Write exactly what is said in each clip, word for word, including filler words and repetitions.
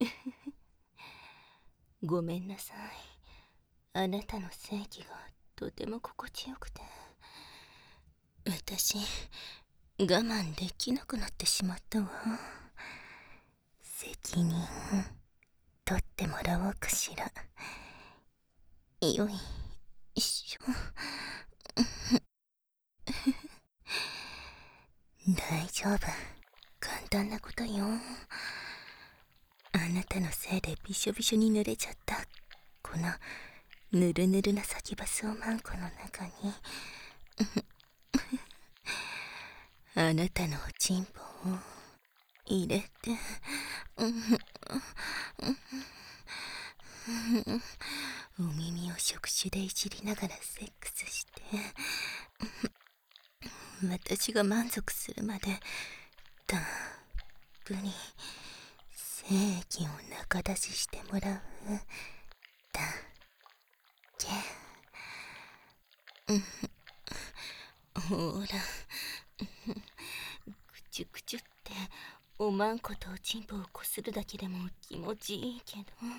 ごめんなさい。あなたの性器がとても心地よくて、私我慢できなくなってしまったわ。責任取ってもらおうかしら。よいしょ。大丈夫、簡単なことよ。あなたのせいでびしょびしょに濡れちゃったこのぬるぬるな先バスをマンコの中にあなたのおちんぽを入れてお耳を触手でいじりながらセックスして私が満足するまでたっぷり精液を中出ししてもらうだけ。ほら、くちゅくちゅっておまんことおちんぽをこするだけでも気持ちいいけ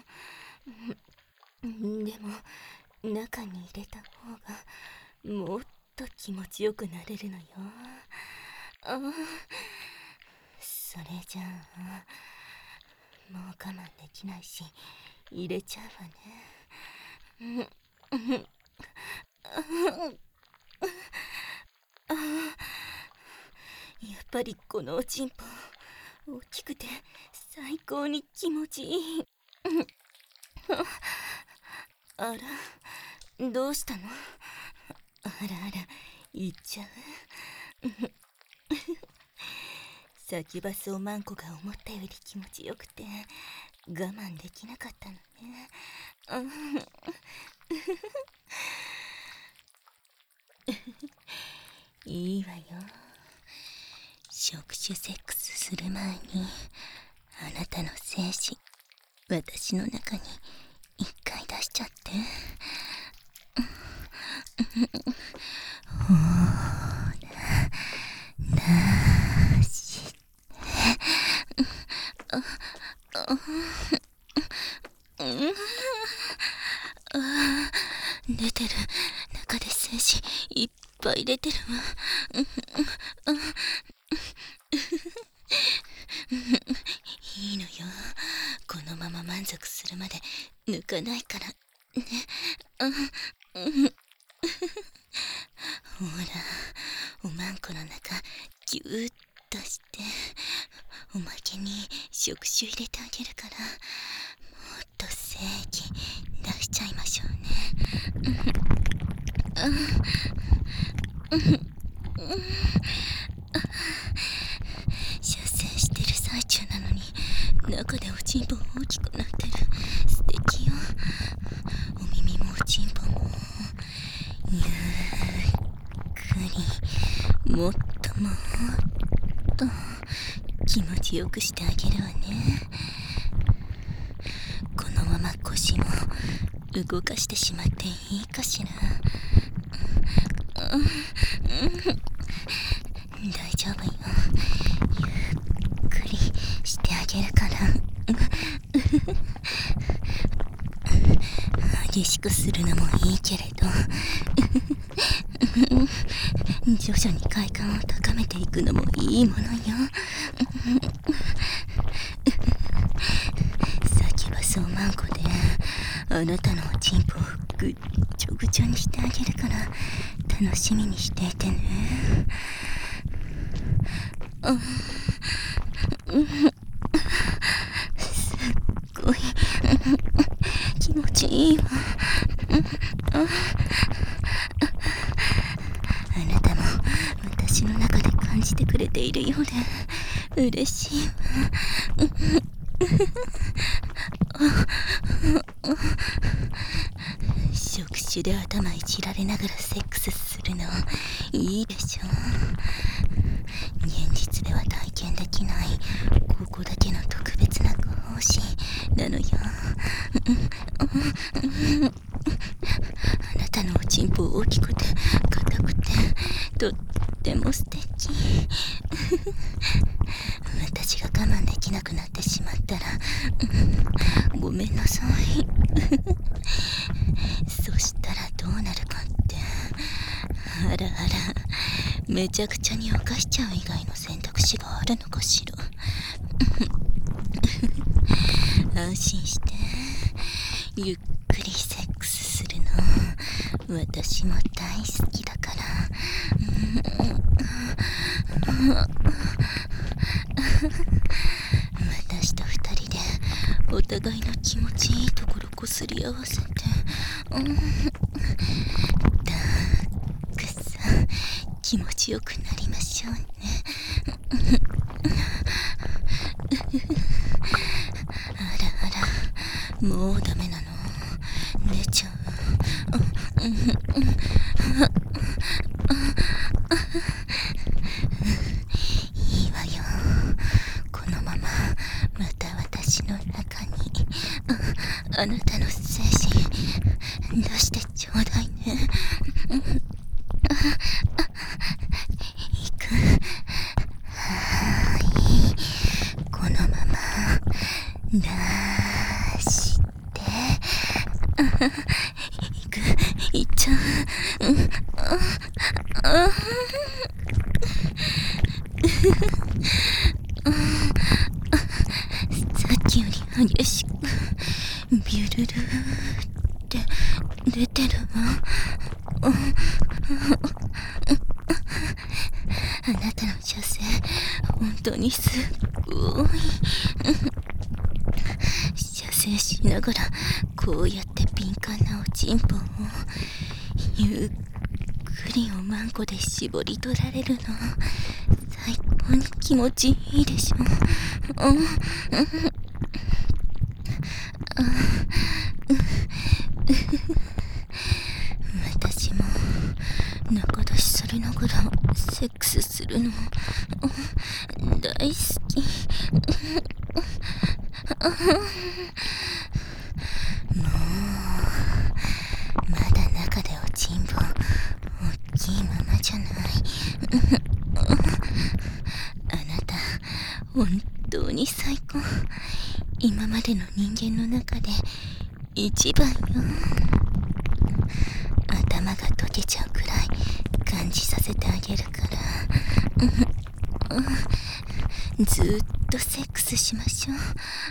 ど、でも中に入れた方がもっと気持ちよくなれるのよ。あ、それじゃあもう我慢できないし入れちゃうわね。やっぱりこのおちんぽ大きくて最高に気持ちいい。あら、どうしたの？あらあら、行っちゃう？先バスおまんこが思ったより気持ちよくて我慢できなかったのね。いいわよ。触手セックスする前にあなたの精子私の中に一回出しちゃって。ほら出してあああ出てる。中で精子いっぱい出てるわ。いいのよ、このまま満足するまで抜かないからね。ほら、おまんこの中ギューッとしておまけに触手入れてあげるから、もっと精液出しちゃいましょうね。射精してる最中なのに中でおちんぽ大きくなってる。素敵よ。お耳もおちんぽもゆっくりもっともっと気持ちよくしてあげるわね。このまま腰も動かしてしまっていいかしら。大丈夫よ、ゆっくりしてあげるから。激しくするのもいいけれど徐々に快感を高めていくのもいいものよ。先はそうまんこであなたのおちんぽをぐっちょぐちょにしてあげるから楽しみにしていてね。あ、すっごい気持ちいいわ。あなたも私の中で感じてくれているようで嬉しいわ。触手で頭いじられながらセックスするのいいでしょ。現実では体験できないここだけの特別な行使なのよ。あなたのおちんぽ大きくて硬くてとっても素敵。私が我慢できなくなってしまったらごめんなさいそしたらどうなるかって、あらあら、めちゃくちゃに犯しちゃう以外の選択肢があるのかしら安心して、ゆっくりセックスするの私も大好きだから私と二人でお互いの気持ちいいところこすり合わせて、うん、たくさん気持ちよくなりましょうねあらあら、もうダメなの？寝ちゃう？いいわよ、このまままた私の中にあなたの精神出してちょうだいねいく、はい、このまま出していく、いっちゃう、うん、あさっきより激しくビュルルって出てるわ。あなたの射精本当にすっごい射精しながらこうやって敏感なおちんぽをゆっくりおまんこで絞り取られるの最高に気持ちいいでしょ。うん、私も中出しされながらセックスするの大好きもうまだ中でおちんぽ大きいままじゃないあなた本当に最高、今までの人間の中で一番よ。頭が溶けちゃうくらい感じさせてあげるからずーっとセックスしましょう。